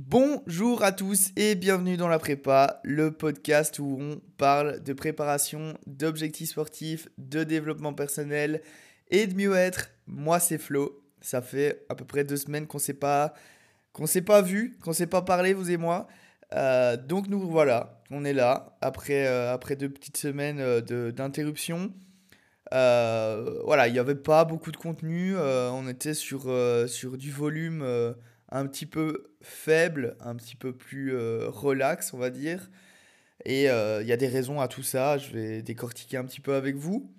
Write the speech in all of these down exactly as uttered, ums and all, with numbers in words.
Bonjour à tous et bienvenue dans la prépa, le podcast où on parle de préparation, d'objectifs sportifs, de développement personnel et de mieux-être. Moi c'est Flo, ça fait à peu près deux semaines qu'on s'est pas qu'on s'est pas vu, qu'on s'est pas parlé vous et moi. Euh, donc nous voilà, on est là après euh, après deux petites semaines euh, de- d'interruption. Euh, voilà, il n'y avait pas beaucoup de contenu. Euh, on était sur, euh, sur du volume euh, un petit peu faible, un petit peu plus euh, relax, on va dire. Et euh, il y a des raisons à tout ça. Je vais décortiquer un petit peu avec vous.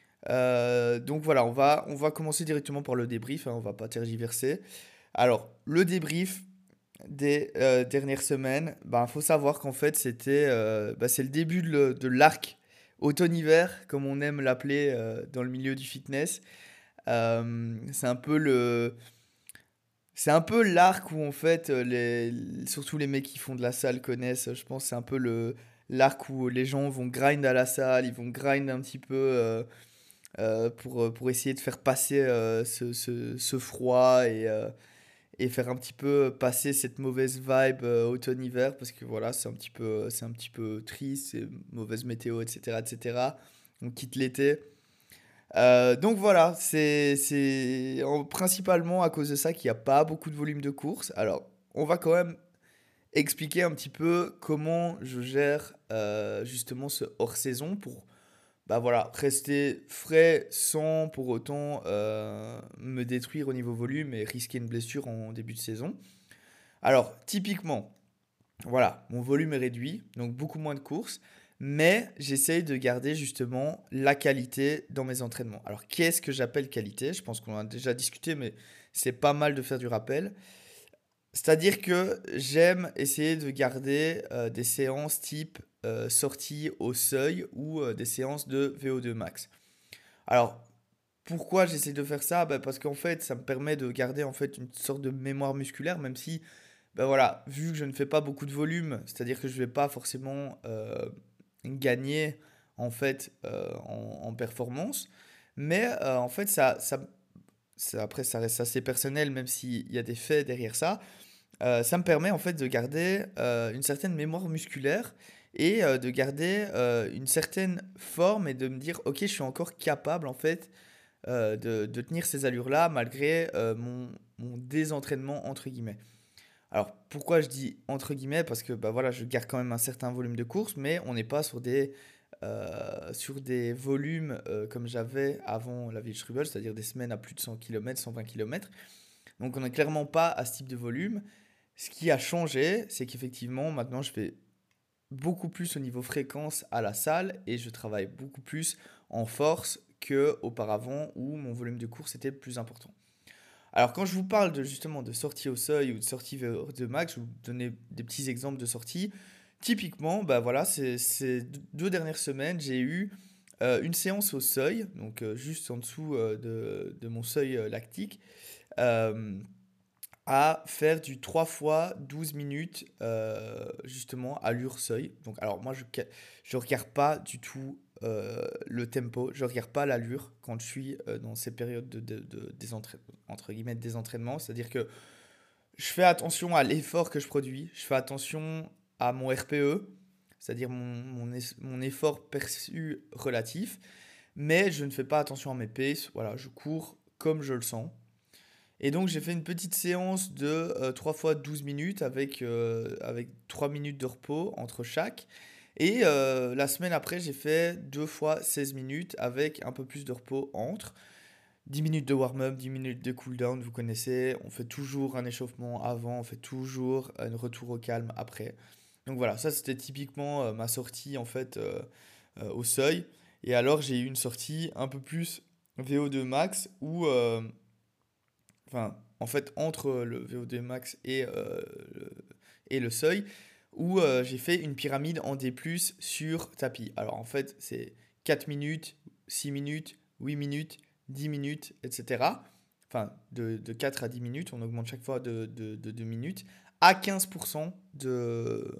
Euh, donc voilà, on va, on va commencer directement par le débrief, hein, on va pas tergiverser. Alors, le débrief des euh, dernières semaines, ben, faut savoir qu'en fait, c'était, euh, bah, c'est le début de, le- de l'arc automne-hiver, comme on aime l'appeler euh, dans le milieu du fitness. Euh, c'est un peu le, c'est un peu l'arc où en fait, euh, les, surtout les mecs qui font de la salle connaissent. Je pense que c'est un peu le l'arc où les gens vont grind à la salle, ils vont grind un petit peu euh, euh, pour, euh, pour essayer de faire passer euh, ce, ce- ce froid et, euh, et faire un petit peu passer cette mauvaise vibe euh, automne-hiver parce que voilà, c'est un petit peu, c'est un petit peu triste, c'est mauvaise météo, et cetera, et cetera. On quitte l'été. Euh, donc voilà, c'est c'est en- principalement à cause de ça qu'il n'y a pas beaucoup de volume de courses. Alors, on va quand même expliquer un petit peu comment je gère euh, justement ce hors-saison pour bah voilà, rester frais sans pour autant euh, me détruire au niveau volume et risquer une blessure en début de saison. Alors, typiquement, voilà, mon volume est réduit, donc beaucoup moins de courses, mais j'essaye de garder justement la qualité dans mes entraînements. Alors, qu'est-ce que j'appelle qualité? Je pense qu'on en a déjà discuté, mais c'est pas mal de faire du rappel. C'est-à-dire que j'aime essayer de garder euh, des séances type euh, sortie au seuil ou euh, des séances de V O deux max. Alors, pourquoi j'essaie de faire ça? Bah, parce qu'en fait, ça me permet de garder en fait une sorte de mémoire musculaire, même si ben voilà, vu que je ne fais pas beaucoup de volume, c'est-à-dire que je ne vais pas forcément euh, gagner en fait euh, en, en performance, mais euh, en fait ça, ça, ça- après ça reste assez personnel, même s'il y a des faits derrière ça. Euh, ça me permet en fait de garder euh, une certaine mémoire musculaire et euh, de garder euh, une certaine forme et de me dire ok, je suis encore capable en fait euh, de, de tenir ces allures-là malgré euh, mon, mon désentraînement entre guillemets. Alors pourquoi je dis entre guillemets? Parce que bah voilà, je garde quand même un certain volume de course, mais on n'est pas sur des, euh, sur des volumes euh, comme j'avais avant la Village Rubble, c'est-à-dire des semaines à plus de cent kilomètres, cent vingt kilomètres. Donc on n'est clairement pas à ce type de volume. Ce qui a changé, c'est qu'effectivement maintenant je fais beaucoup plus au niveau fréquence à la salle et je travaille beaucoup plus en force que auparavant où mon volume de course était plus important. Alors, quand je vous parle de, justement de sortie au seuil ou de sortie vers- de max, je vais vous donner des petits exemples de sorties. Typiquement, bah voilà, ces, ces deux dernières semaines, j'ai eu euh, une séance au seuil, donc euh, juste en dessous euh, de, de mon seuil euh, lactique, euh, à faire du trois fois douze minutes, euh, justement, allure seuil. Donc, alors moi, je ne regarde pas du tout euh, le tempo, je regarde pas l'allure quand je suis euh, dans ces périodes de, de, de- des entraî- entre guillemets, des entraînements. C'est-à-dire que je fais attention à l'effort que je produis, je fais attention à mon R P E, c'est-à-dire mon, mon, es- mon effort perçu relatif, mais je ne fais pas attention à mes paces. Voilà, je cours comme je le sens. Et donc j'ai fait une petite séance de euh, trois fois douze minutes avec, euh, avec trois minutes de repos entre chaque. Et euh, la semaine après, j'ai fait deux fois seize minutes avec un peu plus de repos entre. Dix minutes de warm-up, dix minutes de cool-down, vous connaissez. On fait toujours un échauffement avant, on fait toujours un retour au calme après. Donc voilà, ça c'était typiquement euh, ma sortie en fait euh, euh, au seuil. Et alors j'ai eu une sortie un peu plus V O deux max où euh, enfin, en fait, entre le V O deux max et, euh, le, et le seuil, où euh, j'ai fait une pyramide en D plus sur tapis. Alors en fait, c'est quatre minutes, six minutes, huit minutes, dix minutes, et cetera. Enfin, de, de quatre à dix minutes, on augmente chaque fois de, de, de deux minutes, à quinze pour cent de,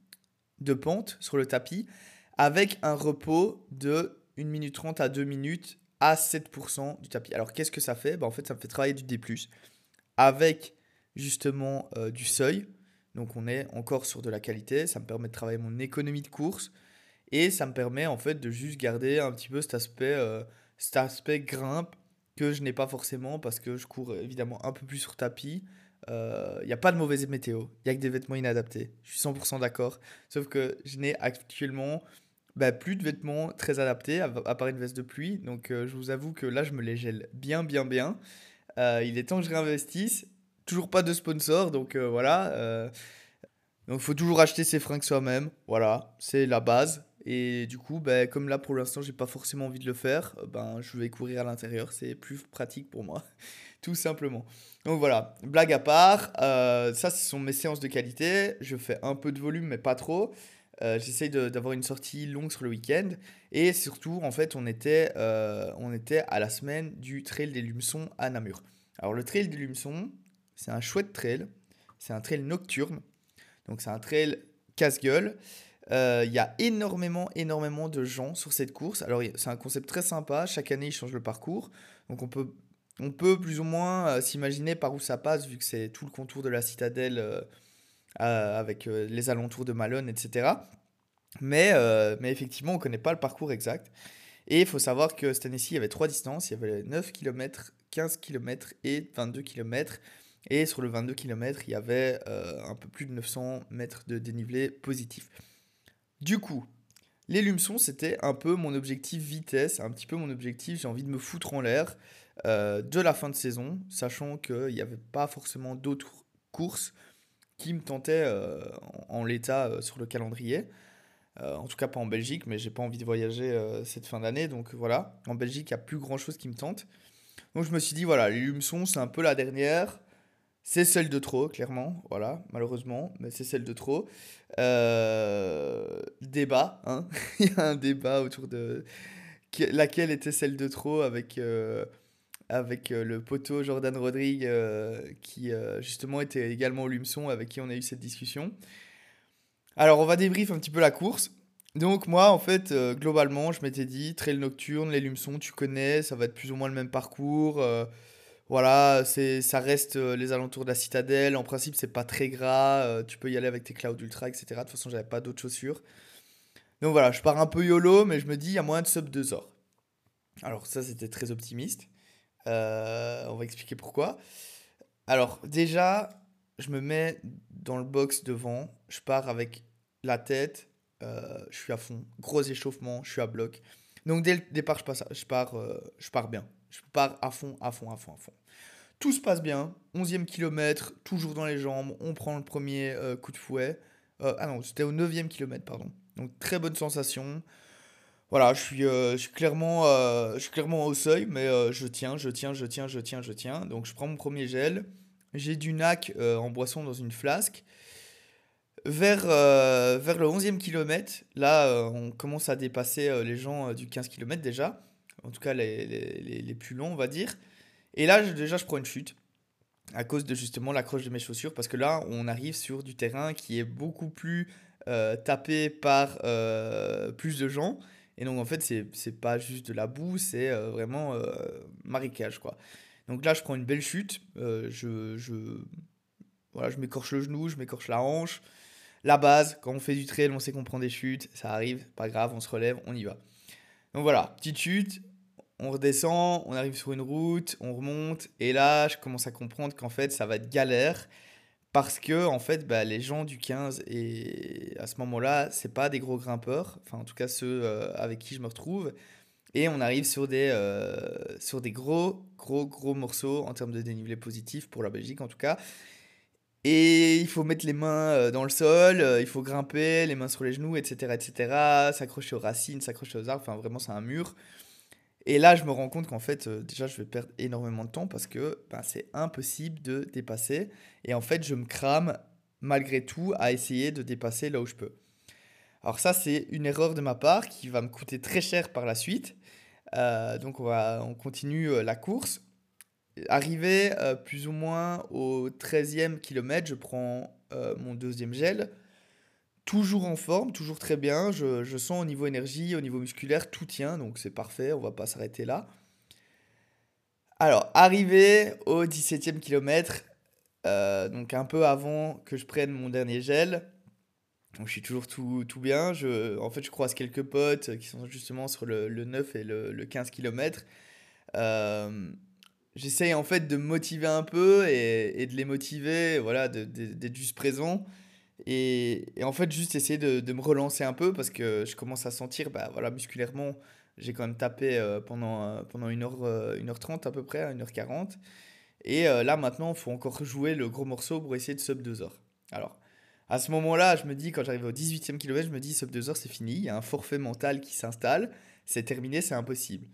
de pente sur le tapis, avec un repos de une minute trente à deux minutes à sept pour cent du tapis. Alors qu'est-ce que ça fait? Bah, en fait, ça me fait travailler du D plus avec justement euh, du seuil. Donc on est encore sur de la qualité, ça me permet de travailler mon économie de course et ça me permet en fait de juste garder un petit peu cet aspect, euh, cet aspect grimpe que je n'ai pas forcément parce que je cours évidemment un peu plus sur tapis. Il n'y a pas de mauvaise météo, il n'y a que des vêtements inadaptés. Je suis cent pour cent d'accord. Sauf que je n'ai actuellement bah, plus de vêtements très adaptés, à, à part une veste de pluie. Donc euh, je vous avoue que là, je me les gèle bien, bien, bien. Euh, il est temps que je réinvestisse. Toujours pas de sponsor, donc euh, voilà. euh, donc, il faut toujours acheter ses fringues soi-même. Voilà, c'est la base. Et du coup, ben, comme là pour l'instant, j'ai pas forcément envie de le faire, euh, ben, je vais courir à l'intérieur. C'est plus pratique pour moi, tout simplement. Donc voilà, blague à part, euh, ça ce sont mes séances de qualité. Je fais un peu de volume, mais pas trop. Euh, j'essaye de- d'avoir une sortie longue sur le week-end. Et surtout, en fait, on était, euh, on était à la semaine du Trail des Lumeçons à Namur. Alors, le Trail des Lumeçons, c'est un chouette trail. C'est un trail nocturne. Donc c'est un trail casse-gueule. Euh, Il y a énormément, énormément de gens sur cette course. Alors y- c'est un concept très sympa. Chaque année, ils changent le parcours. Donc on peut, on peut plus ou moins euh, s'imaginer par où ça passe, vu que c'est tout le contour de la citadelle euh, euh, avec euh, les alentours de Malone, et cetera. Mais, euh, mais effectivement, on ne connaît pas le parcours exact. Et il faut savoir que cette année-ci, il y avait trois distances. Il y avait neuf kilomètres, quinze kilomètres et vingt-deux kilomètres. Et sur le vingt-deux kilomètres, il y avait euh, un peu plus de neuf cents mètres de dénivelé positif. Du coup, les Lumeçons, c'était un peu mon objectif vitesse, un petit peu mon objectif, j'ai envie de me foutre en l'air euh, de la fin de saison, sachant qu'il n'y avait pas forcément d'autres courses qui me tentaient euh, en, en l'état euh, sur le calendrier. Euh, en tout cas pas en Belgique, mais j'ai pas envie de voyager euh, cette fin d'année, donc voilà. En Belgique, il n'y a plus grand chose qui me tente. Donc je me suis dit, voilà, les Lumeçons, c'est un peu la dernière. C'est celle de trop, clairement, voilà, malheureusement, mais c'est celle de trop. Euh, Débat, hein. Il y a un débat autour de que- laquelle était celle de trop avec, euh, avec euh, le poteau Jordan Rodrigue euh, qui euh, justement était également au Lumeçon avec qui on a eu cette discussion. Alors on va débrief un petit peu la course. Donc moi en fait euh, globalement je m'étais dit trail nocturne, les Lumeçons tu connais, ça va être plus ou moins le même parcours. euh, voilà, c'est, ça reste euh, les alentours de la citadelle. En principe, c'est pas très gras. Euh, tu peux y aller avec tes Cloud Ultra, et cetera. De toute façon, j'avais pas d'autres chaussures. Donc voilà, je pars un peu YOLO, mais je me dis, il y a moyen de sub deux heures. Alors, ça, c'était très optimiste. Euh, on va expliquer pourquoi. Alors, déjà, je me mets dans le box devant. Je pars avec la tête. Euh, je suis à fond. Gros échauffement. Je suis à bloc. Donc, dès le départ, je, passe, je, pars, euh, je pars bien. Je pars à fond, à fond, à fond, à fond. Tout se passe bien. Onzième kilomètre, toujours dans les jambes. On prend le premier euh, coup de fouet. Euh, ah non, c'était au neuvième kilomètre, pardon. Donc très bonne sensation. Voilà, je suis, euh, je suis clairement, euh, je suis clairement au seuil, mais euh, je tiens, je tiens, je tiens, je tiens, je tiens. Donc je prends mon premier gel. J'ai du N A C euh, en boisson dans une flasque. Vers, euh, vers le onzième kilomètre, là, euh, on commence à dépasser euh, les gens euh, du quinze kilomètres déjà. En tout cas, les, les, les- les plus longs, on va dire. Et là, je- déjà, je prends une chute à cause de justement l'accroche de mes chaussures, parce que là, on arrive sur du terrain qui est beaucoup plus euh, tapé par euh, plus de gens. Et donc, en fait, c'est, c'est pas juste de la boue, c'est euh, vraiment euh, marécage, quoi. Donc là, je prends une belle chute. euh, je, je, voilà, je m'écorche le genou, je m'écorche la hanche. La base, quand on fait du trail, on sait qu'on prend des chutes. Ça arrive, pas grave, on se relève, on y va. Donc voilà, petite chute, on redescend, on arrive sur une route, on remonte, et là, je commence à comprendre qu'en fait, ça va être galère, parce que, en fait, bah, les gens du quinze, et à ce moment-là, c'est pas des gros grimpeurs, enfin, en tout cas, ceux euh, avec qui je me retrouve, et on arrive sur des, euh, sur des gros, gros, gros morceaux en termes de dénivelé positif, pour la Belgique en tout cas, et il faut mettre les mains euh, dans le sol, euh, il faut grimper, les mains sur les genoux, et cetera, et cetera, s'accrocher aux racines, s'accrocher aux arbres, enfin, vraiment, c'est un mur. Et là, je me rends compte qu'en fait, euh, déjà, je vais perdre énormément de temps parce que ben, c'est impossible de dépasser. Et en fait, je me crame malgré tout à essayer de dépasser là où je peux. Alors ça, c'est une erreur de ma part qui va me coûter très cher par la suite. Euh, donc on va, on continue euh, la course. Arrivé euh, plus ou moins au treizième kilomètre, je prends euh, mon deuxième gel. Toujours en forme, toujours très bien. Je, je sens au niveau énergie, au niveau musculaire, tout tient, donc c'est parfait, on va pas s'arrêter là. Alors, arrivé au dix-septième kilomètre, euh, donc un peu avant que je prenne mon dernier gel. Donc je suis toujours tout, tout bien. Je, en fait, je croise quelques potes qui sont justement sur le, le neuf et le, le quinze kilomètres. Euh, J'essaye en fait de me motiver un peu et, et de les motiver, voilà, de- de- d'être juste présent. Et, et en fait, juste essayer de, de me relancer un peu parce que je commence à sentir, bah voilà, musculairement, j'ai quand même tapé euh, pendant, euh, pendant une heure, euh, une heure trente à peu près, une heure quarante. Et euh, là, maintenant, il faut encore jouer le gros morceau pour essayer de sub deux heures. Alors, à ce moment-là, je me dis, quand j'arrive au dix-huitième kilomètre, je me dis, sub deux heures, c'est fini. Il y a un forfait mental qui s'installe. C'est terminé, c'est impossible.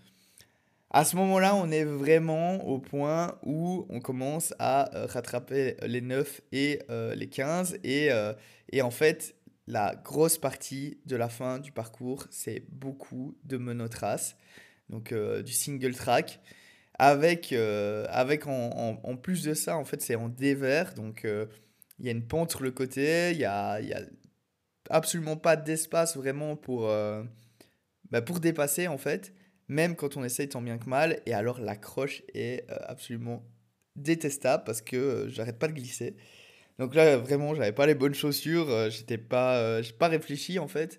À ce moment-là, on est vraiment au point où on commence à euh, rattraper les neuf et euh, les quinze. Et, euh, et en fait, la grosse partie de la fin du parcours, c'est beaucoup de monotrace, donc euh, du single track. Avec, euh, avec en, en- en plus de ça, en fait, c'est en dévers. Donc, euh, il y a une pente sur le côté. Il y a, il y a absolument pas d'espace vraiment pour, euh, bah, pour dépasser, en fait. Même quand on essaye tant bien que mal. Et alors, l'accroche est euh, absolument détestable parce que euh, j'arrête pas de glisser. Donc là, vraiment, j'avais pas les bonnes chaussures. euh, j'étais pas, euh, j'ai pas réfléchi, en fait.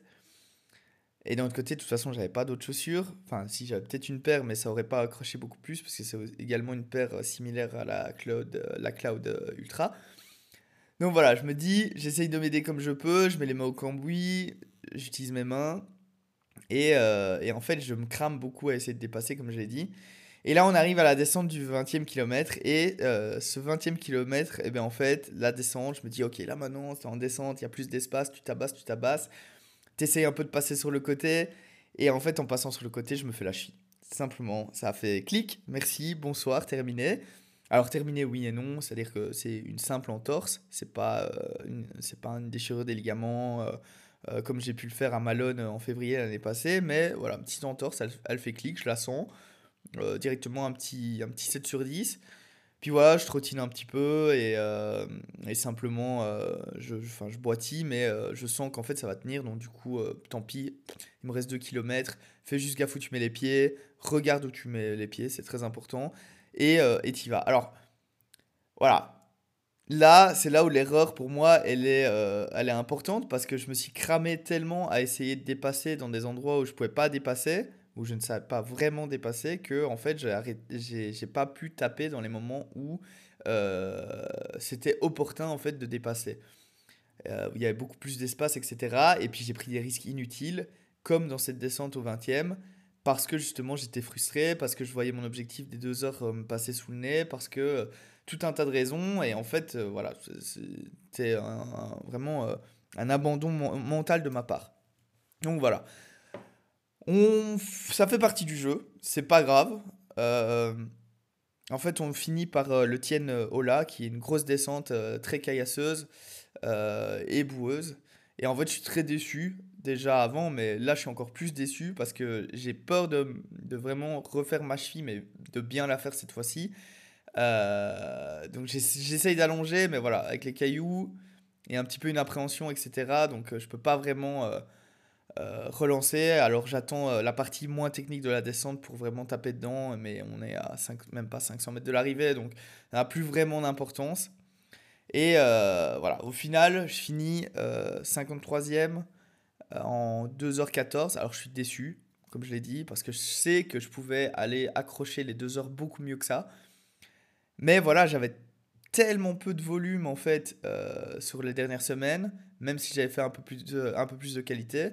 Et d'un autre côté, de toute façon, j'avais pas d'autres chaussures. Enfin, si, j'avais peut-être une paire, mais ça aurait pas accroché beaucoup plus parce que c'est également une paire euh, similaire à la Cloud, euh, la Cloud euh, Ultra. Donc voilà, je me dis, j'essaye de m'aider comme je peux, je mets les mains au cambouis, j'utilise mes mains. Et, euh, et en fait, je me crame beaucoup à essayer de dépasser, comme je l'ai dit. Et là, on arrive à la descente du vingtième kilomètre. Et euh, ce vingtième kilomètre, et bien en fait, la descente, je me dis, ok, là maintenant, c'est en descente, il y a plus d'espace, tu tabasses, tu tabasses. T'essayes un peu de passer sur le côté, et en fait, en passant sur le côté, je me fais la cheville. Simplement, ça a fait clic, merci, bonsoir, terminé. Alors terminé, oui et non, c'est-à-dire que c'est une simple entorse, c'est pas, euh, une, c'est pas une déchirure des ligaments euh, euh, comme j'ai pu le faire à Malone en février l'année passée, mais voilà, une petite entorse, elle, elle fait clic, je la sens, euh, directement un petit, un petit sept sur dix. Puis voilà, je trottine un petit peu et, euh, et simplement euh, je, je, enfin, je boitille, mais euh, je sens qu'en fait ça va tenir. Donc du coup, euh, tant pis, il me reste deux kilomètres. Fais juste gaffe où tu mets les pieds. Regarde où tu mets les pieds, c'est très important. Et euh, et t'y vas. Alors voilà. Là, c'est là où l'erreur pour moi, elle est, euh, elle est importante parce que je me suis cramé tellement à essayer de dépasser dans des endroits où je pouvais pas dépasser, où je ne savais pas vraiment dépasser, que en fait, j'ai arrêté- j'ai j'ai pas pu taper dans les moments où euh, c'était opportun en fait de dépasser. Euh, où il y avait beaucoup plus d'espace, et cetera. Et puis j'ai pris des risques inutiles, comme dans cette descente au vingtième, parce que justement j'étais frustré, parce que je voyais mon objectif des deux heures euh, me passer sous le nez, parce que euh, tout un tas de raisons. Et en fait, euh, voilà, c'est- c'était un- un- vraiment euh, un abandon men- mental de ma part. Donc voilà, on, ça fait partie du jeu, c'est pas grave. Euh, En fait, on finit par euh, le Tien Ola, qui est une grosse descente euh, très caillasseuse euh, et boueuse. Et en fait, je suis très déçu déjà avant, mais là, je suis encore plus déçu parce que j'ai peur de, de vraiment refaire ma cheville, mais de bien la faire cette fois-ci. Euh, donc, j'ess- j'essaye d'allonger, mais voilà, avec les cailloux et un petit peu une appréhension, et cetera. Donc, euh, je peux pas vraiment euh, euh, relancer. Alors, j'attends euh, la partie moins technique de la descente pour vraiment taper dedans, mais on est à cinq même pas cinq cents mètres de l'arrivée, donc ça n'a plus vraiment d'importance. Et euh, voilà, au final, je finis euh, cinquante-troisième euh, en deux heures quatorze. Alors je suis déçu, comme je l'ai dit, parce que je sais que je pouvais aller accrocher les deux heures beaucoup mieux que ça. Mais voilà, j'avais tellement peu de volume en fait euh, sur les dernières semaines, même si j'avais fait un peu plus de, un peu plus de qualité.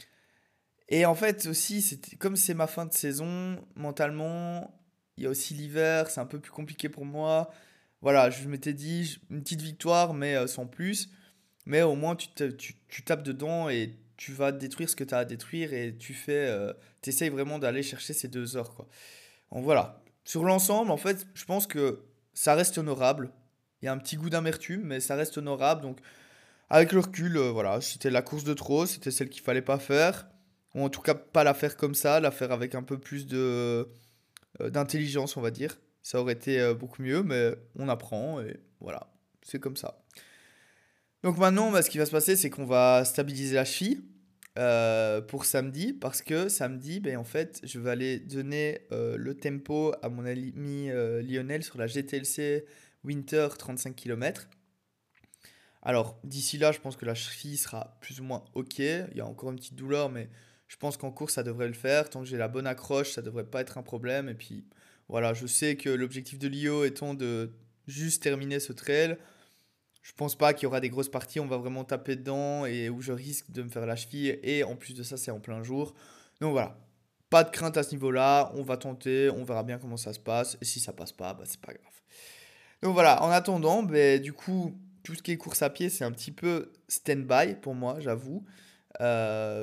Et en fait aussi, c'était- comme c'est ma fin de saison, mentalement, il y a aussi l'hiver, c'est un peu plus compliqué pour moi. Voilà, je m'étais dit, j- une petite victoire, mais euh, sans plus. Mais au moins, tu, te- tu, tu tapes dedans et tu vas détruire ce que tu as à détruire et tu fais, euh, t'essayes vraiment d'aller chercher ces deux heures, quoi. Donc voilà. Sur l'ensemble, en fait, je pense que ça reste honorable. Il y a un petit goût d'amertume, mais ça reste honorable. Donc, avec le recul, euh, voilà, c'était la course de trop, c'était celle qu'il fallait pas faire. Ou en tout cas, pas la faire comme ça, la faire avec un peu plus de, euh, d'intelligence, on va dire. Ça aurait été euh, beaucoup mieux, mais on apprend et voilà, c'est comme ça. Donc maintenant, bah, ce qui va se passer, c'est qu'on va stabiliser la cheville euh, pour samedi, parce que samedi, ben, en fait, je vais aller donner euh, le tempo à mon ami euh, Lionel sur la G T L C Winter trente-cinq kilomètres. Alors, d'ici là, je pense que la cheville sera plus ou moins OK. Il y a encore une petite douleur, mais je pense qu'en course, ça devrait le faire. Tant que j'ai la bonne accroche, ça devrait pas être un problème. Et puis, voilà, je sais que l'objectif de l'I O étant de juste terminer ce trail, je pense pas qu'il y aura des grosses parties, où on va vraiment taper dedans et où je risque de me faire la cheville. Et en plus de ça, c'est en plein jour. Donc voilà, pas de crainte à ce niveau-là. On va tenter, on verra bien comment ça se passe. Et si ça passe pas, bah, c'est pas grave. Donc voilà, en attendant, ben, du coup, tout ce qui est course à pied, c'est un petit peu stand-by pour moi, j'avoue. Euh,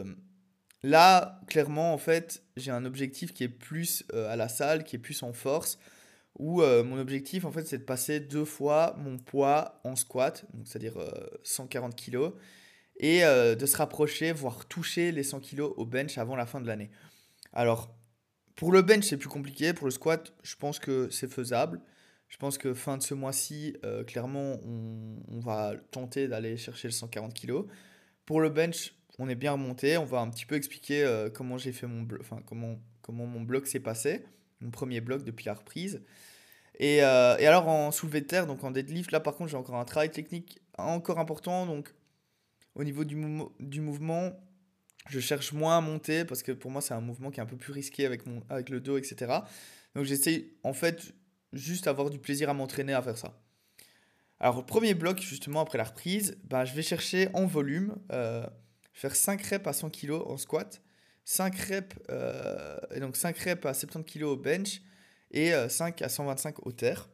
Là, clairement, en fait, j'ai un objectif qui est plus euh, à la salle, qui est plus en force, où euh, mon objectif, en fait, c'est de passer deux fois mon poids en squat, donc c'est-à-dire euh, cent quarante kilos, et euh, de se rapprocher, voire toucher les cent kilos au bench avant la fin de l'année. Alors, pour le bench, c'est plus compliqué. Pour le squat, je pense que c'est faisable. Je pense que fin de ce mois-ci, euh, clairement, on, on va tenter d'aller chercher le cent quarante kilos. Pour le bench, on est bien remonté. On va un petit peu expliquer euh, comment j'ai fait mon blo- enfin, comment, comment mon bloc s'est passé. Mon premier bloc depuis la reprise. Et, euh, et alors en soulevé de terre, donc en deadlift, là par contre j'ai encore un travail technique encore important. Donc au niveau du, mou- du mouvement, je cherche moins à monter parce que pour moi c'est un mouvement qui est un peu plus risqué avec, mon, avec le dos, et cetera. Donc j'essaie en fait juste avoir du plaisir à m'entraîner à faire ça. Alors, le premier bloc, justement, après la reprise, bah, je vais chercher en volume, euh, faire cinq reps à cent kilos en squat, cinq reps, euh, et donc cinq reps à soixante-dix kilos au bench et euh, cinq à cent vingt-cinq au terre.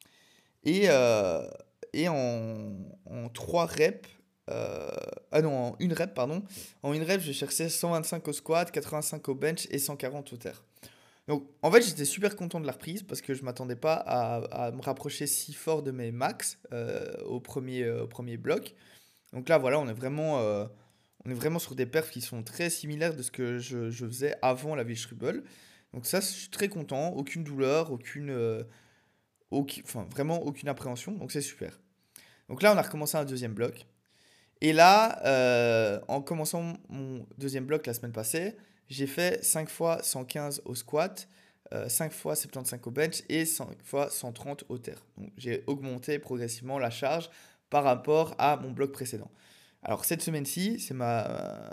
Et, euh, et en, en trois reps, euh, ah non, en une rep, pardon, en une rep, je vais chercher cent vingt-cinq au squat, quatre-vingt-cinq au bench et cent quarante au terre. Donc, en fait, j'étais super content de la reprise parce que je m'attendais pas à, à me rapprocher si fort de mes max euh, au premier, euh, au premier bloc. Donc là, voilà, on est vraiment, euh, on est vraiment sur des perfs qui sont très similaires de ce que je, je faisais avant la Wildstrubel. Donc ça, je suis très content. Aucune douleur, aucune, euh, aucune- enfin, vraiment aucune appréhension. Donc c'est super. Donc là, on a recommencé un deuxième bloc. Et là, euh, en commençant mon deuxième bloc la semaine passée, j'ai fait cinq fois cent quinze au squat, euh, cinq fois soixante-quinze au bench et cinq fois cent trente au terre. Donc j'ai augmenté progressivement la charge par rapport à mon bloc précédent. Alors cette semaine-ci, c'est ma, euh,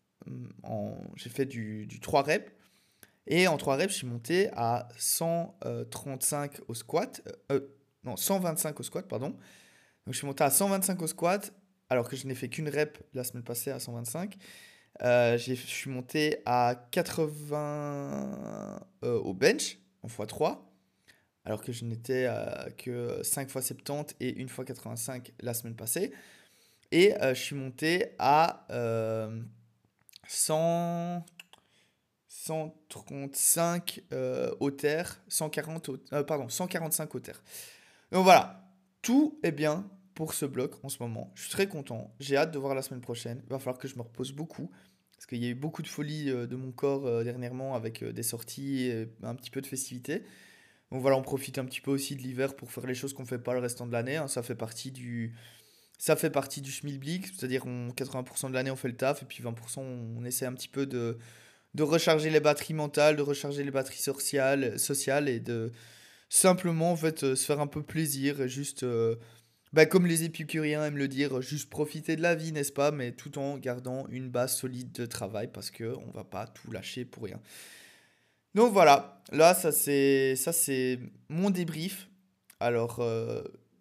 en- j'ai fait du, du trois reps. Et en trois reps, je suis monté à cent trente-cinq au squat. euh, euh, non, cent vingt-cinq au squat, pardon. Donc je suis monté à cent vingt-cinq au squat, alors que je n'ai fait qu'une rep la semaine passée à cent vingt-cinq. Euh, j'ai- je suis monté à quatre-vingts euh, au bench, en fois trois, alors que je n'étais euh, que cinq fois soixante-dix et une fois quatre-vingt-cinq la semaine passée. Et euh, je suis monté à euh, cent, cent trente-cinq euh, au terre, cent quarante au- euh, pardon, cent quarante-cinq au terre. Donc voilà, tout est bien pour ce bloc en ce moment. Je suis très content. J'ai hâte de voir la semaine prochaine. Il va falloir que je me repose beaucoup. Parce qu'il y a eu beaucoup de folie euh, de mon corps euh, dernièrement avec euh, des sorties et un petit peu de festivité. Donc voilà, on profite un petit peu aussi de l'hiver pour faire les choses qu'on ne fait pas le restant de l'année, hein. Ça fait partie du, ça fait partie du schmilblick. C'est-à-dire on quatre-vingts pour cent de l'année on fait le taf et puis vingt pour cent on essaie un petit peu de, de recharger les batteries mentales, de recharger les batteries sociales, sociales et de simplement en fait euh, se faire un peu plaisir et juste euh, bah, comme les épicuriens aiment le dire, juste profiter de la vie, n'est-ce pas, mais tout en gardant une base solide de travail parce que on va pas tout lâcher pour rien. Donc voilà, là ça c'est ça c'est mon débrief. Alors euh,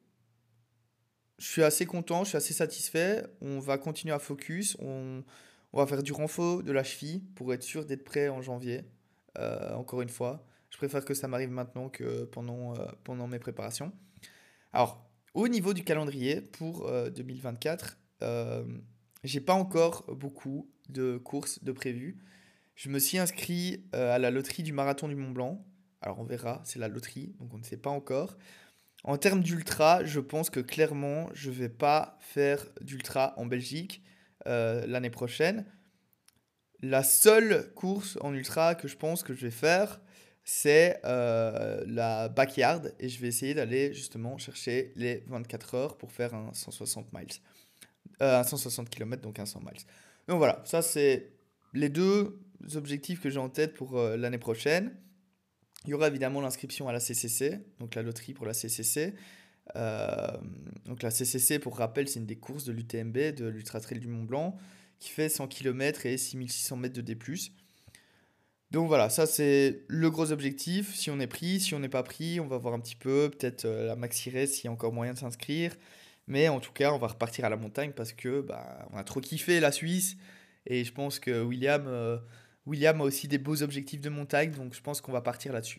je suis assez content, je suis assez satisfait. On va continuer à focus, on, on va faire du renfort de la cheville pour être sûr d'être prêt en janvier. Euh, encore une fois, je préfère que ça m'arrive maintenant que pendant, euh, pendant mes préparations. Alors, au niveau du calendrier pour euh, deux mille vingt-quatre, euh, j'ai pas encore beaucoup de courses de prévues. Je me suis inscrit euh, à la loterie du marathon du Mont Blanc. Alors on verra, c'est la loterie, donc on ne sait pas encore. En termes d'ultra, je pense que clairement, je vais pas faire d'ultra en Belgique euh, l'année prochaine. La seule course en ultra que je pense que je vais faire, c'est euh, la backyard et je vais essayer d'aller justement chercher les vingt-quatre heures pour faire un cent soixante miles. Euh, un cent soixante kilomètres, donc un cent miles. Donc voilà, ça c'est les deux objectifs que j'ai en tête pour euh, l'année prochaine. Il y aura évidemment l'inscription à la C C C, donc la loterie pour la C C C. Euh, donc la C C C, pour rappel, c'est une des courses de l'U T M B, de l'Ultra Trail du Mont Blanc, qui fait cent kilomètres et six mille six cents mètres de D plus. Donc voilà, ça c'est le gros objectif. Si on est pris, si on n'est pas pris, on va voir un petit peu, peut-être euh, la maxi race s'il y a encore moyen de s'inscrire. Mais en tout cas, on va repartir à la montagne parce que bah, on a trop kiffé la Suisse. Et je pense que William, euh, William a aussi des beaux objectifs de montagne, donc je pense qu'on va partir là-dessus.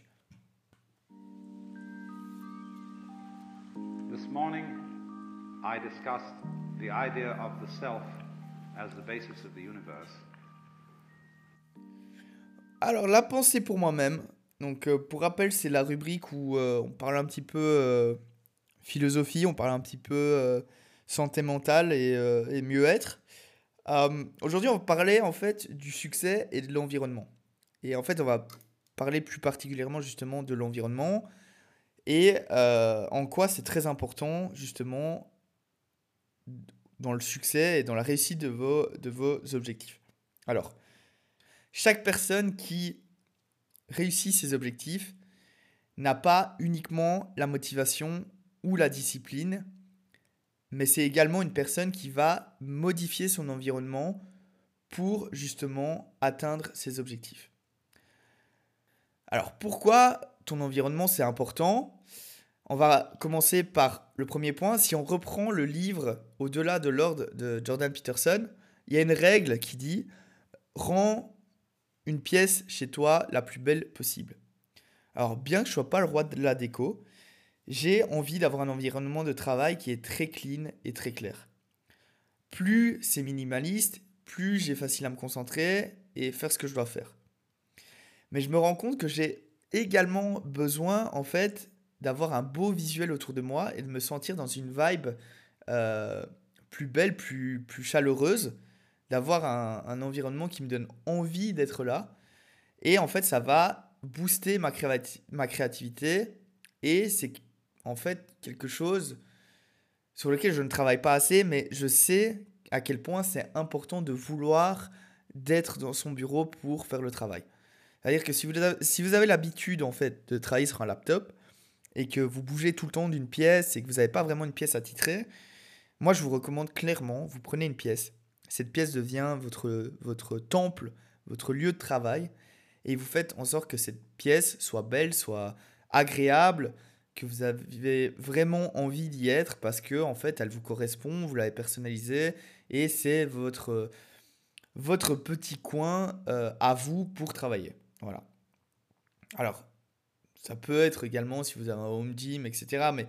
This morning, I discussed the idea of the self as the basis of the universe. Alors, la pensée pour moi-même. Donc, euh, pour rappel, c'est la rubrique où euh, on parle un petit peu euh, philosophie, on parle un petit peu euh, santé mentale et, euh, et mieux-être. Euh, aujourd'hui, on va parler en fait du succès et de l'environnement. Et en fait, on va parler plus particulièrement justement de l'environnement et euh, en quoi c'est très important justement dans le succès et dans la réussite de vos, de vos objectifs. Alors, chaque personne qui réussit ses objectifs n'a pas uniquement la motivation ou la discipline, mais c'est également une personne qui va modifier son environnement pour justement atteindre ses objectifs. Alors pourquoi ton environnement c'est important ? On va commencer par le premier point. Si on reprend le livre Au-delà de l'ordre de Jordan Peterson, il y a une règle qui dit « Rends une pièce chez toi la plus belle possible ». Alors bien que je ne sois pas le roi de la déco, j'ai envie d'avoir un environnement de travail qui est très clean et très clair. Plus c'est minimaliste, plus j'ai facile à me concentrer et faire ce que je dois faire. Mais je me rends compte que j'ai également besoin en fait d'avoir un beau visuel autour de moi et de me sentir dans une vibe euh, plus belle, plus, plus chaleureuse, d'avoir un, un environnement qui me donne envie d'être là. Et en fait, ça va booster ma, créati- ma créativité et c'est en fait quelque chose sur lequel je ne travaille pas assez, mais je sais à quel point c'est important de vouloir d'être dans son bureau pour faire le travail. C'est-à-dire que si vous avez, si vous avez l'habitude en fait de travailler sur un laptop et que vous bougez tout le temps d'une pièce et que vous n'avez pas vraiment une pièce attitrée, moi je vous recommande clairement, vous prenez une pièce. Cette pièce devient votre, votre temple, votre lieu de travail et vous faites en sorte que cette pièce soit belle, soit agréable, que vous avez vraiment envie d'y être parce que en fait elle vous correspond, vous l'avez personnalisée et c'est votre, votre petit coin euh, à vous pour travailler. Voilà. Alors, ça peut être également si vous avez un home gym, et cetera. Mais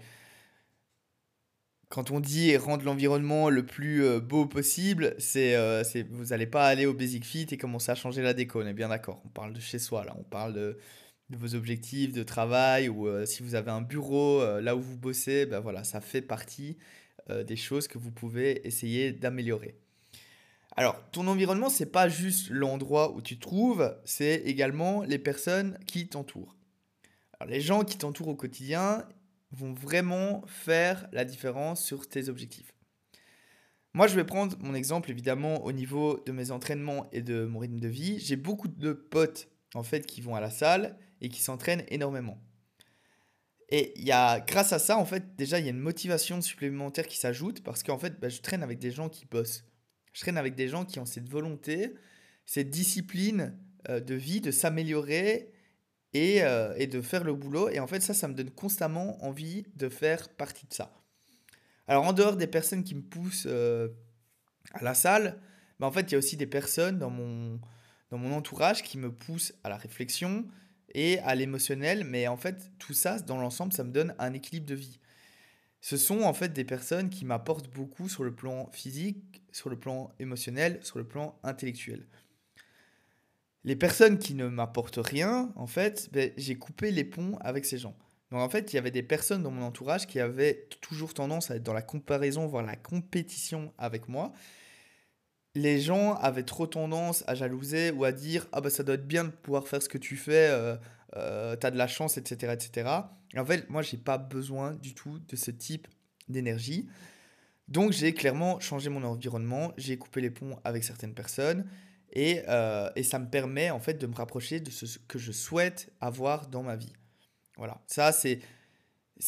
quand on dit rendre l'environnement le plus euh, beau possible, c'est, euh, c'est, vous n'allez pas aller au Basic Fit et commencer à changer la déco, on est bien d'accord. On parle de chez soi, là. On parle de, de vos objectifs de travail ou euh, si vous avez un bureau euh, là où vous bossez, ben voilà, ça fait partie euh, des choses que vous pouvez essayer d'améliorer. Alors, ton environnement, c'est pas juste l'endroit où tu te trouves, c'est également les personnes qui t'entourent. Alors, les gens qui t'entourent au quotidien vont vraiment faire la différence sur tes objectifs. Moi, je vais prendre mon exemple évidemment au niveau de mes entraînements et de mon rythme de vie. J'ai beaucoup de potes en fait qui vont à la salle et qui s'entraînent énormément. Et il y a, grâce à ça, en fait, déjà, il y a une motivation supplémentaire qui s'ajoute parce qu'en fait, bah, je traîne avec des gens qui bossent. Je traîne avec des gens qui ont cette volonté, cette discipline euh, de vie, de s'améliorer et, euh, et de faire le boulot. Et en fait, ça, ça me donne constamment envie de faire partie de ça. Alors, en dehors des personnes qui me poussent euh, à la salle, bah, en fait, il y a aussi des personnes dans mon, dans mon entourage qui me poussent à la réflexion et à l'émotionnel. Mais en fait, tout ça, dans l'ensemble, ça me donne un équilibre de vie. Ce sont en fait des personnes qui m'apportent beaucoup sur le plan physique, sur le plan émotionnel, sur le plan intellectuel. Les personnes qui ne m'apportent rien, en fait, ben, j'ai coupé les ponts avec ces gens. Donc en fait, il y avait des personnes dans mon entourage qui avaient toujours tendance à être dans la comparaison, voire la compétition avec moi. Les gens avaient trop tendance à jalouser ou à dire ah bah ça doit être bien de pouvoir faire ce que tu fais, euh, euh, t'as de la chance, et cetera, et cetera. Et en fait, moi, j'ai pas besoin du tout de ce type d'énergie. Donc, j'ai clairement changé mon environnement, j'ai coupé les ponts avec certaines personnes et, euh, et ça me permet en fait de me rapprocher de ce que je souhaite avoir dans ma vie. Voilà, ça c'est c'est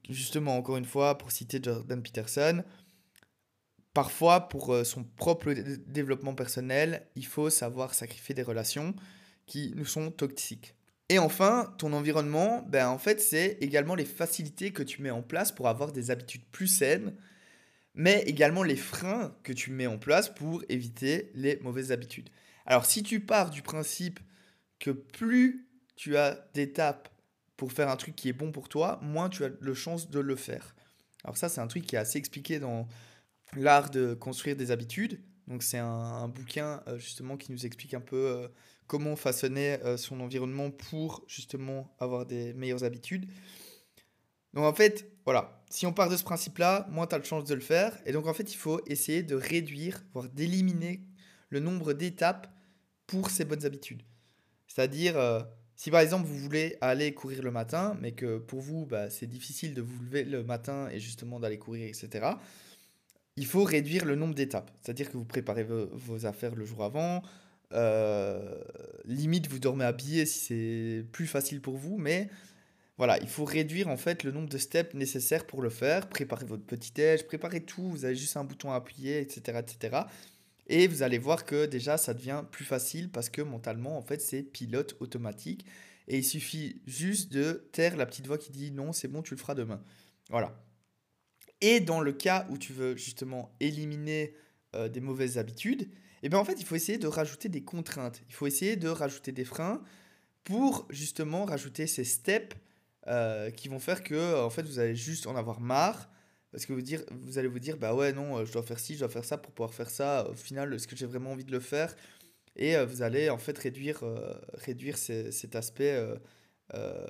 justement, encore une fois, pour citer Jordan Peterson, parfois, pour euh, son propre dé- développement personnel, il faut savoir sacrifier des relations qui nous sont toxiques. Et enfin, ton environnement, ben, en fait, c'est également les facilités que tu mets en place pour avoir des habitudes plus saines, mais également les freins que tu mets en place pour éviter les mauvaises habitudes. Alors, si tu pars du principe que plus tu as d'étapes pour faire un truc qui est bon pour toi, moins tu as de chance de le faire. Alors ça, c'est un truc qui est assez expliqué dans l'art de construire des habitudes. Donc c'est un, un bouquin euh, justement qui nous explique un peu euh, comment façonner euh, son environnement pour justement avoir des meilleures habitudes. Donc en fait, voilà, si on part de ce principe-là, moins tu as de chance de le faire. Et donc en fait, il faut essayer de réduire, voire d'éliminer le nombre d'étapes pour ces bonnes habitudes. C'est-à-dire, euh, si par exemple vous voulez aller courir le matin, mais que pour vous, bah, c'est difficile de vous lever le matin et justement d'aller courir, et cetera, il faut réduire le nombre d'étapes. C'est-à-dire que vous préparez vos, vos affaires le jour avant, euh, limite vous dormez habillé si c'est plus facile pour vous, mais voilà, il faut réduire en fait le nombre de steps nécessaires pour le faire. Préparez votre petit-déj, préparez tout, vous avez juste un bouton à appuyer, et cetera, et cetera. Et vous allez voir que déjà, ça devient plus facile parce que mentalement, en fait, c'est pilote automatique. Et il suffit juste de taire la petite voix qui dit non, c'est bon, tu le feras demain. Voilà. Et dans le cas où tu veux justement éliminer euh, des mauvaises habitudes, eh bien en fait, il faut essayer de rajouter des contraintes. Il faut essayer de rajouter des freins pour justement rajouter ces steps euh, qui vont faire que en fait, vous allez juste en avoir marre. Parce que vous, dire, vous allez vous dire, bah ouais, non, euh, je dois faire ci, je dois faire ça pour pouvoir faire ça. Au final, est-ce que j'ai vraiment envie de le faire? Et euh, vous allez en fait réduire, euh, réduire ces- cet aspect euh, euh,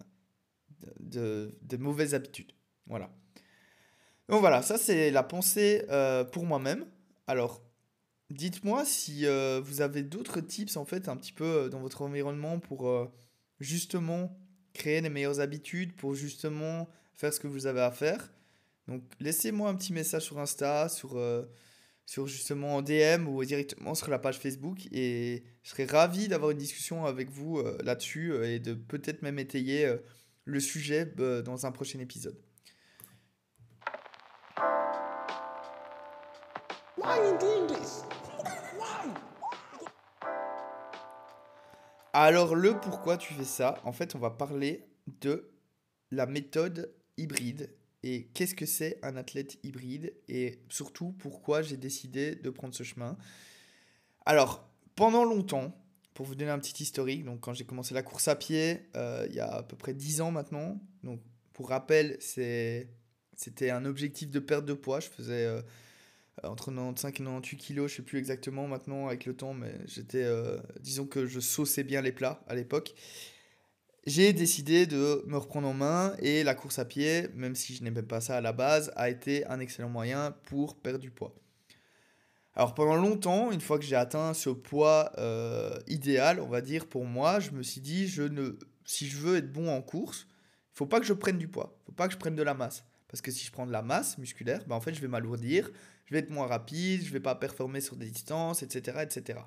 de, de mauvaises habitudes. Voilà. Donc voilà, ça c'est la pensée euh, pour moi-même. Alors, dites-moi si euh, vous avez d'autres tips en fait un petit peu euh, dans votre environnement pour euh, justement créer les meilleures habitudes, pour justement faire ce que vous avez à faire. Donc laissez-moi un petit message sur Insta, sur, euh, sur justement en D M ou directement sur la page Facebook et je serais ravi d'avoir une discussion avec vous euh, là-dessus euh, et de peut-être même étayer euh, le sujet euh, dans un prochain épisode. Why are you doing this? Why? Alors le pourquoi tu fais ça, en fait on va parler de la méthode hybride et qu'est-ce que c'est un athlète hybride et surtout pourquoi j'ai décidé de prendre ce chemin. Alors pendant longtemps, pour vous donner un petit historique, donc quand j'ai commencé la course à pied, euh, il y a à peu près dix ans maintenant, donc pour rappel c'est, c'était un objectif de perte de poids, je faisais euh, entre quatre-vingt-quinze et quatre-vingt-dix kilos, je sais plus exactement maintenant avec le temps, mais j'étais, euh, disons que je sauçais bien les plats à l'époque. J'ai décidé de me reprendre en main et la course à pied, même si je n'aimais pas ça à la base, a été un excellent moyen pour perdre du poids. Alors pendant longtemps, une fois que j'ai atteint ce poids euh, idéal, on va dire pour moi, je me suis dit, je ne, si je veux être bon en course, il faut pas que je prenne du poids, il faut pas que je prenne de la masse. Parce que si je prends de la masse musculaire, ben en fait je vais m'alourdir, je vais être moins rapide, je vais pas performer sur des distances, et cetera, et cetera.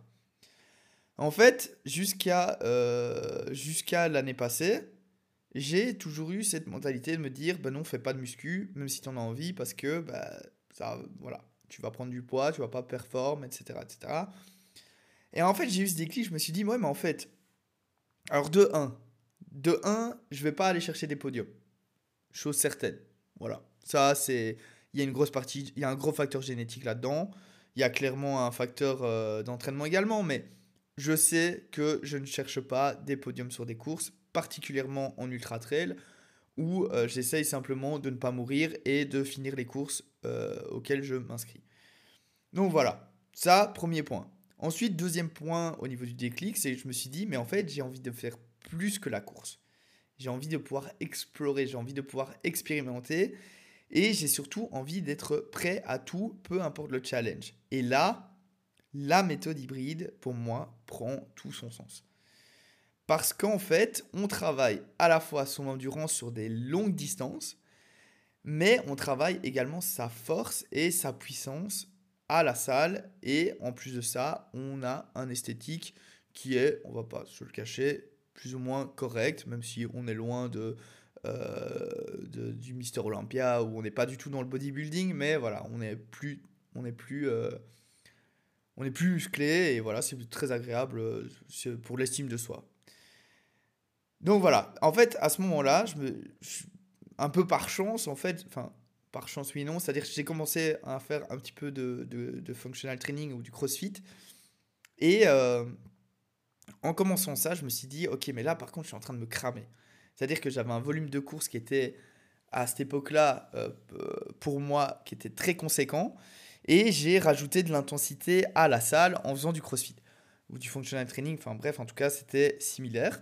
En fait, jusqu'à euh, jusqu'à l'année passée, j'ai toujours eu cette mentalité de me dire, ben non, fais pas de muscu, même si tu en as envie, parce que bah, ça, voilà, tu vas prendre du poids, tu vas pas performer, et cetera, et cetera. Et en fait, j'ai eu ce déclic, je me suis dit, ouais, mais en fait, alors de un, de un, je vais pas aller chercher des podiums, chose certaine. Voilà, ça c'est, il y a une grosse partie, il y a un gros facteur génétique là-dedans, il y a clairement un facteur euh, d'entraînement également, mais je sais que je ne cherche pas des podiums sur des courses, particulièrement en ultra trail où euh, j'essaye simplement de ne pas mourir et de finir les courses euh, auxquelles je m'inscris. Donc voilà, ça, premier point. Ensuite, deuxième point au niveau du déclic, c'est que je me suis dit, mais en fait, j'ai envie de faire plus que la course. J'ai envie de pouvoir explorer, j'ai envie de pouvoir expérimenter et j'ai surtout envie d'être prêt à tout, peu importe le challenge. Et là, la méthode hybride, pour moi, prend tout son sens. Parce qu'en fait, on travaille à la fois son endurance sur des longues distances, mais on travaille également sa force et sa puissance à la salle. Et en plus de ça, on a un esthétique qui est, on va pas se le cacher, plus ou moins correct, même si on est loin de, euh, de, du Mister Olympia où on n'est pas du tout dans le bodybuilding, mais voilà, on est plus, on est plus, euh, on est plus musclé et voilà, c'est très agréable euh, c'est pour l'estime de soi. Donc voilà, en fait, à ce moment-là, je me, je- un peu par chance, en fait, enfin, par chance oui non, c'est-à-dire que j'ai commencé à faire un petit peu de, de, de functional training ou du crossfit et euh, en commençant ça, je me suis dit, ok, mais là, par contre, je suis en train de me cramer. C'est-à-dire que j'avais un volume de course qui était, à cette époque-là, euh, euh, pour moi, qui était très conséquent. Et j'ai rajouté de l'intensité à la salle en faisant du crossfit ou du functional training. Enfin bref, en tout cas, c'était similaire.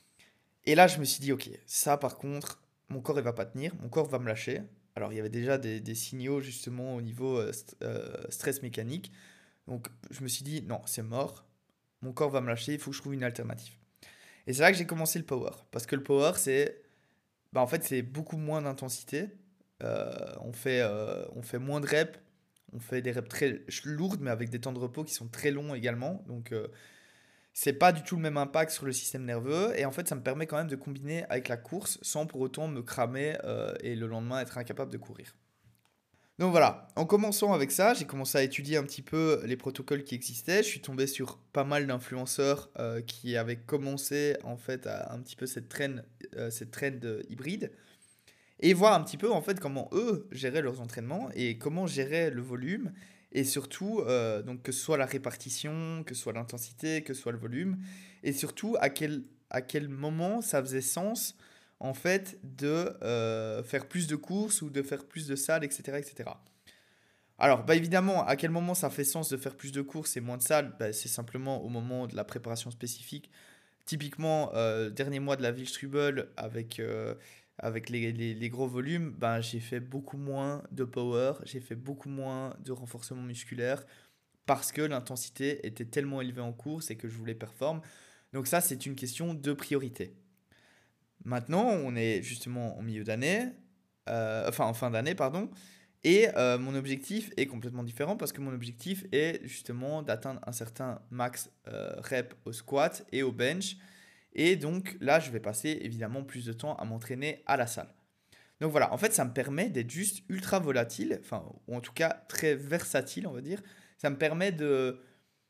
Et là, je me suis dit, ok, ça, par contre, mon corps, il va pas tenir. Mon corps va me lâcher. Alors, il y avait déjà des, des signaux, justement, au niveau euh, st- euh, stress mécanique. Donc, je me suis dit, non, c'est mort. Mon corps va me lâcher, il faut que je trouve une alternative. Et c'est là que j'ai commencé le power. Parce que le power, c'est bah, en fait, c'est beaucoup moins d'intensité. Euh, on, fait, euh, on fait moins de reps. On fait des reps très lourdes, mais avec des temps de repos qui sont très longs également. Donc, euh, c'est pas du tout le même impact sur le système nerveux. Et en fait, ça me permet quand même de combiner avec la course sans pour autant me cramer euh, et le lendemain être incapable de courir. Donc voilà, en commençant avec ça, j'ai commencé à étudier un petit peu les protocoles qui existaient. Je suis tombé sur pas mal d'influenceurs euh, qui avaient commencé en fait à un petit peu cette trend, euh, cette trend euh, hybride et voir un petit peu en fait comment eux géraient leurs entraînements et comment géraient le volume et surtout euh, donc que ce soit la répartition, que ce soit l'intensité, que ce soit le volume et surtout à quel, à quel moment ça faisait sens en fait de euh, faire plus de courses ou de faire plus de salles, et cetera, et cetera. Alors, bah évidemment, à quel moment ça fait sens de faire plus de courses et moins de salles? Bah, c'est simplement au moment de la préparation spécifique. Typiquement, euh, dernier mois de la Wildstrubel avec, euh, avec les, les- les gros volumes, ben, j'ai fait beaucoup moins de power, j'ai fait beaucoup moins de renforcement musculaire parce que l'intensité était tellement élevée en course et que je voulais performer. Donc ça, c'est une question de priorité. Maintenant, on est justement en milieu d'année, euh, enfin en fin d'année, pardon, et euh, mon objectif est complètement différent parce que mon objectif est justement d'atteindre un certain max euh, rep au squat et au bench. Et donc là, je vais passer évidemment plus de temps à m'entraîner à la salle. Donc voilà, en fait, ça me permet d'être juste ultra volatile, enfin, ou en tout cas très versatile, on va dire. Ça me permet de,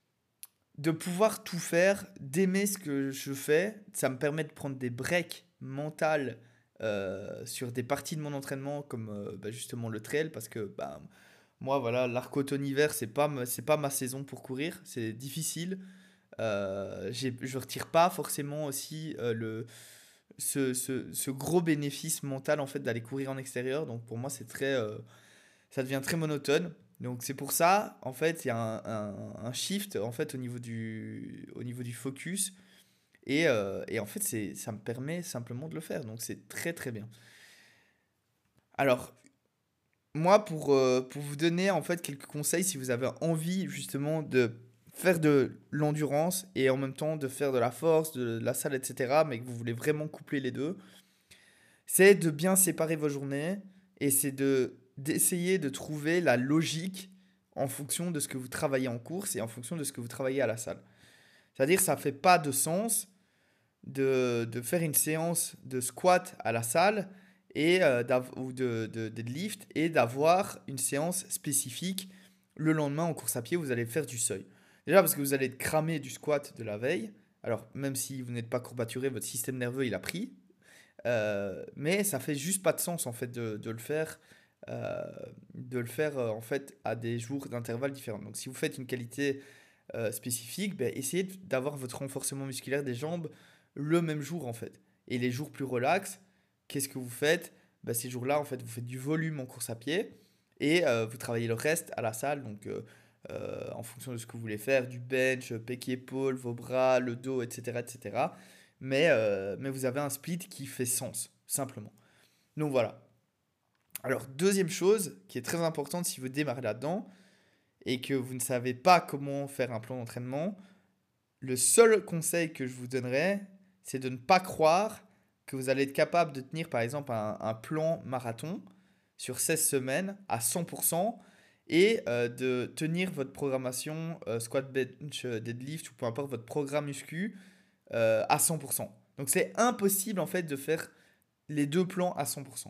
de pouvoir tout faire, d'aimer ce que je fais. Ça me permet de prendre des breaks mentales euh, sur des parties de mon entraînement, comme euh, bah, justement le trail, parce que bah, moi, voilà, l'arc automne-hiver, c'est pas, ma- c'est pas ma saison pour courir, c'est difficile. Euh, j'ai- je retire pas forcément aussi euh, le, ce, ce, ce gros bénéfice mental en fait d'aller courir en extérieur. Donc pour moi, c'est très, euh, ça devient très monotone. Donc c'est pour ça, en fait, il y a un, un, un shift en fait au niveau du, au niveau du focus. Et, euh, et en fait, c'est, ça me permet simplement de le faire. Donc c'est très très bien. Alors, moi, pour, euh, pour vous donner en fait quelques conseils, si vous avez envie justement de faire de l'endurance et en même temps de faire de la force, de, de la salle, et cetera, mais que vous voulez vraiment coupler les deux, c'est de bien séparer vos journées et c'est de d'essayer de trouver la logique en fonction de ce que vous travaillez en course et en fonction de ce que vous travaillez à la salle. C'est-à-dire ça fait pas de sens de, de faire une séance de squat à la salle et, euh, d'av- ou de, de deadlift et d'avoir une séance spécifique le lendemain en course à pied, vous allez faire du seuil. Déjà parce que vous allez être cramé du squat de la veille. Alors même si vous n'êtes pas courbaturé, votre système nerveux il a pris. Euh, mais ça fait juste pas de sens en fait de, de le faire, euh, de le faire euh, en fait à des jours d'intervalle différents. Donc si vous faites une qualité euh, spécifique, ben, essayez de- d'avoir votre renforcement musculaire des jambes le même jour en fait. Et les jours plus relax, qu'est-ce que vous faites? Ben, ces jours-là en fait vous faites du volume en course à pied et euh, vous travaillez le reste à la salle. Donc euh, euh, en fonction de ce que vous voulez faire, du bench, pec épaule, vos bras, le dos, et cetera, et cetera. Mais, euh, mais vous avez un split qui fait sens, simplement. Donc voilà. Alors, deuxième chose qui est très importante si vous démarrez là-dedans et que vous ne savez pas comment faire un plan d'entraînement, le seul conseil que je vous donnerais, c'est de ne pas croire que vous allez être capable de tenir par exemple un, un plan marathon sur seize semaines à cent pour cent et euh, de tenir votre programmation euh, squat, bench, euh, deadlift ou peu importe votre programme muscu euh, à cent pour cent. Donc c'est impossible en fait de faire les deux plans à cent pour cent.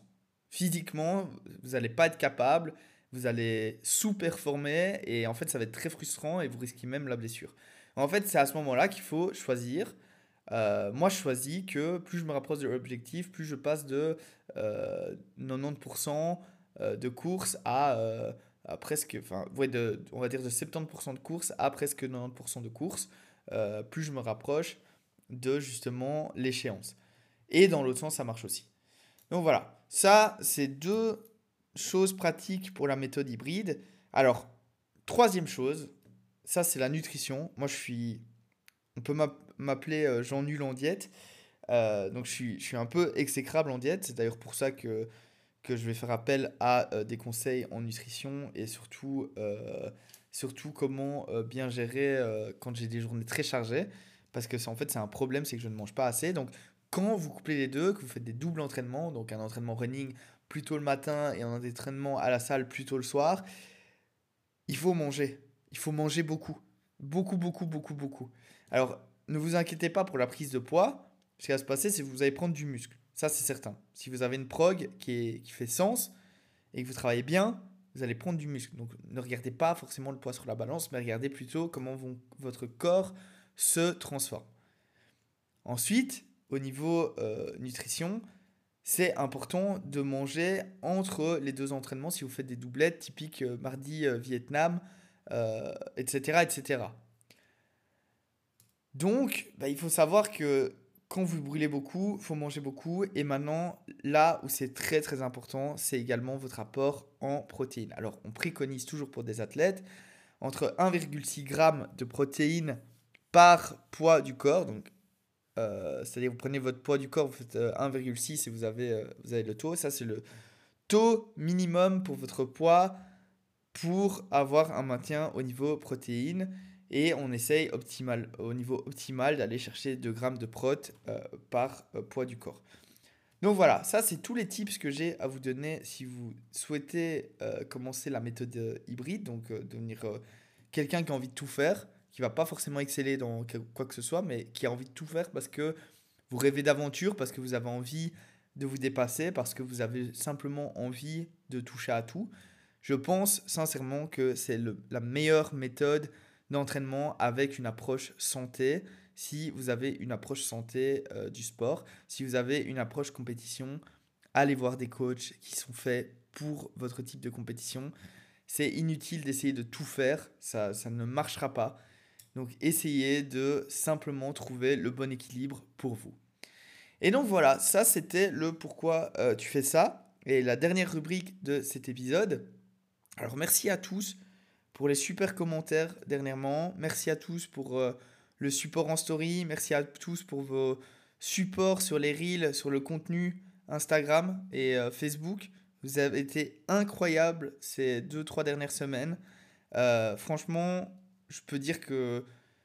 Physiquement, vous n'allez pas être capable, vous allez sous-performer et en fait, ça va être très frustrant et vous risquez même la blessure. En fait, c'est à ce moment-là qu'il faut choisir. Euh, moi, je choisis que plus je me rapproche de l'objectif, plus je passe de euh, quatre-vingt-dix pour cent euh, de courses à, euh, à presque, enfin, ouais, de, on va dire de soixante-dix pour cent de courses à presque quatre-vingt-dix pour cent de courses, euh, plus je me rapproche de justement l'échéance. Et dans l'autre sens, ça marche aussi. Donc voilà, ça, c'est deux choses pratiques pour la méthode hybride. Alors, troisième chose, ça, c'est la nutrition. Moi, je suis, on peut m'app- m'appeler euh, Jean Nul en diète. Euh, donc, je suis, je suis un peu exécrable en diète. C'est d'ailleurs pour ça que, que je vais faire appel à euh, des conseils en nutrition et surtout, euh, surtout comment euh, bien gérer euh, quand j'ai des journées très chargées. Parce que c'est, en fait, c'est un problème, c'est que je ne mange pas assez. Donc, quand vous couplez les deux, que vous faites des doubles entraînements, donc un entraînement running plutôt le matin et un entraînement à la salle plutôt le soir, il faut manger. Il faut manger beaucoup. Beaucoup, beaucoup, beaucoup, beaucoup. Alors, ne vous inquiétez pas pour la prise de poids. Ce qui va se passer, c'est que vous allez prendre du muscle. Ça, c'est certain. Si vous avez une prog qui, est, qui fait sens et que vous travaillez bien, vous allez prendre du muscle. Donc, ne regardez pas forcément le poids sur la balance, mais regardez plutôt comment vont- votre corps se transforme. Ensuite, au niveau euh, nutrition, c'est important de manger entre les deux entraînements si vous faites des doublettes, typiques euh, mardi euh, Vietnam, euh, et cetera, et cetera. Donc, bah, il faut savoir que quand vous brûlez beaucoup, il faut manger beaucoup. Et maintenant, là où c'est très très important, c'est également votre apport en protéines. Alors, on préconise toujours pour des athlètes entre un virgule six g de protéines par poids du corps. Donc, euh, c'est-à-dire vous prenez votre poids du corps, vous faites euh, un virgule six et vous avez, euh, vous avez le taux. Ça, c'est le taux minimum pour votre poids pour avoir un maintien au niveau protéines. Et on essaye optimal, au niveau optimal d'aller chercher deux grammes de prot euh, par euh, poids du corps. Donc voilà, ça c'est tous les tips que j'ai à vous donner si vous souhaitez euh, commencer la méthode euh, hybride, donc euh, devenir euh, quelqu'un qui a envie de tout faire, qui va pas forcément exceller dans que- quoi que ce soit, mais qui a envie de tout faire parce que vous rêvez d'aventure, parce que vous avez envie de vous dépasser, parce que vous avez simplement envie de toucher à tout. Je pense sincèrement que c'est le- la meilleure méthode d'entraînement avec une approche santé. Si vous avez une approche santé euh, du sport, si vous avez une approche compétition, allez voir des coachs qui sont faits pour votre type de compétition. C'est inutile d'essayer de tout faire, ça, ça ne marchera pas. Donc essayez de simplement trouver le bon équilibre pour vous. Et donc voilà, ça c'était le pourquoi euh, tu fais ça. Et la dernière rubrique de cet épisode. Alors merci à tous pour les super commentaires dernièrement. Merci à tous pour euh, le support en story. Merci à tous pour vos supports sur les reels, sur le contenu Instagram et euh, Facebook. Vous avez été incroyables ces deux, trois dernières semaines. Euh, franchement, je peux dire que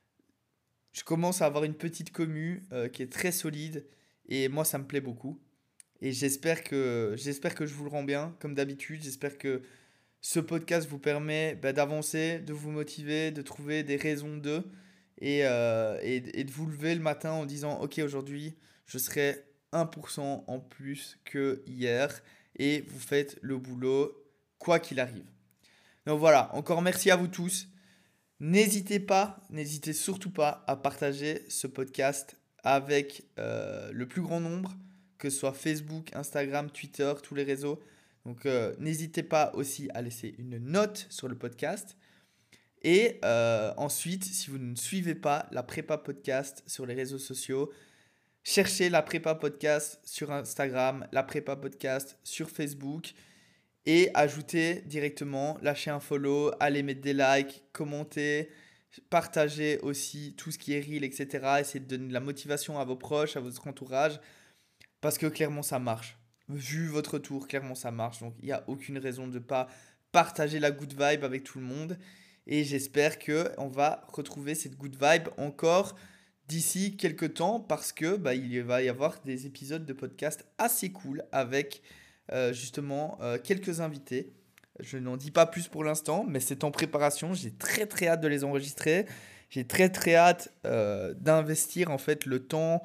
je commence à avoir une petite commu euh, qui est très solide et moi ça me plaît beaucoup. Et j'espère que, j'espère que je vous le rends bien, comme d'habitude. J'espère que ce podcast vous permet bah, d'avancer, de vous motiver, de trouver des raisons de et, euh, et, et de vous lever le matin en disant ok, aujourd'hui je serai un pour cent en plus que hier et vous faites le boulot quoi qu'il arrive. Donc voilà, encore merci à vous tous. N'hésitez pas, n'hésitez surtout pas à partager ce podcast avec euh, le plus grand nombre, que ce soit Facebook, Instagram, Twitter, tous les réseaux. Donc euh, n'hésitez pas aussi à laisser une note sur le podcast. Et euh, ensuite, si vous ne suivez pas la prépa podcast sur les réseaux sociaux, cherchez la prépa podcast sur Instagram, la prépa podcast sur Facebook et ajoutez directement, lâchez un follow, allez mettre des likes, commentez, partagez aussi tout ce qui est reel, et cetera. Essayez de donner de la motivation à vos proches, à votre entourage, parce que clairement ça marche. Vu votre tour, clairement ça marche. Donc il n'y a aucune raison de ne pas partager la good vibe avec tout le monde. Et j'espère qu'on va retrouver cette good vibe encore d'ici quelques temps parce que bah, il va y avoir des épisodes de podcast assez cool avec euh, justement euh, quelques invités. Je n'en dis pas plus pour l'instant, mais c'est en préparation. J'ai très très hâte de les enregistrer. J'ai très très hâte euh, d'investir en fait le temps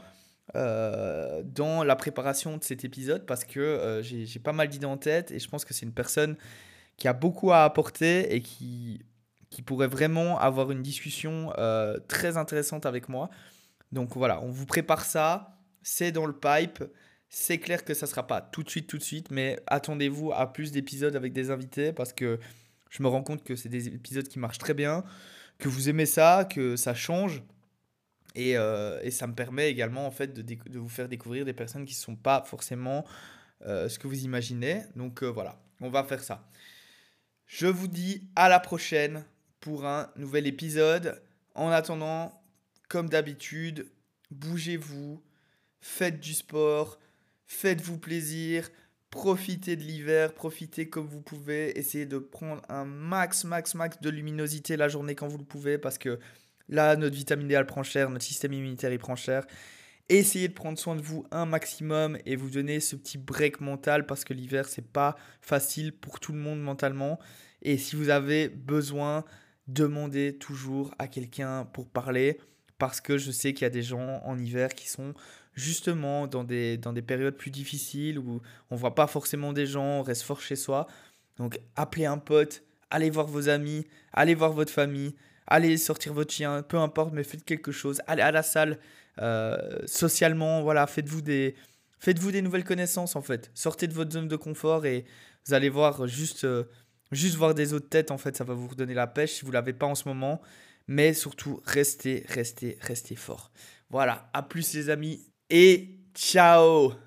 euh, dans la préparation de cet épisode parce que euh, j'ai, j'ai pas mal d'idées en tête et je pense que c'est une personne qui a beaucoup à apporter et qui, qui pourrait vraiment avoir une discussion euh, très intéressante avec moi. Donc voilà, on vous prépare ça, c'est dans le pipe. C'est clair que ça ne sera pas tout de suite, tout de suite, mais attendez-vous à plus d'épisodes avec des invités parce que je me rends compte que c'est des épisodes qui marchent très bien, que vous aimez ça, que ça change. Et, euh, et ça me permet également en fait de, déc- de vous faire découvrir des personnes qui ne sont pas forcément euh, ce que vous imaginez. Donc euh, voilà, on va faire ça. Je vous dis à la prochaine pour un nouvel épisode. En attendant, comme d'habitude, bougez-vous, faites du sport, faites-vous plaisir, profitez de l'hiver, profitez comme vous pouvez, essayez de prendre un max, max, max de luminosité la journée quand vous le pouvez parce que là, notre vitamine D, elle prend cher, notre système immunitaire, il prend cher. Essayez de prendre soin de vous un maximum et vous donner ce petit break mental parce que l'hiver, c'est pas facile pour tout le monde mentalement. Et si vous avez besoin, demandez toujours à quelqu'un pour parler parce que je sais qu'il y a des gens en hiver qui sont justement dans des, dans des périodes plus difficiles où on voit pas forcément des gens, on reste fort chez soi. Donc appelez un pote, allez voir vos amis, allez voir votre famille, allez sortir votre chien, peu importe, mais faites quelque chose, allez à la salle. Euh, socialement, voilà, faites-vous des, faites-vous des nouvelles connaissances en fait. Sortez de votre zone de confort et vous allez voir juste, euh, juste voir des autres têtes en fait, ça va vous redonner la pêche si vous l'avez pas en ce moment. Mais surtout, restez, restez, restez fort. Voilà, à plus les amis et ciao!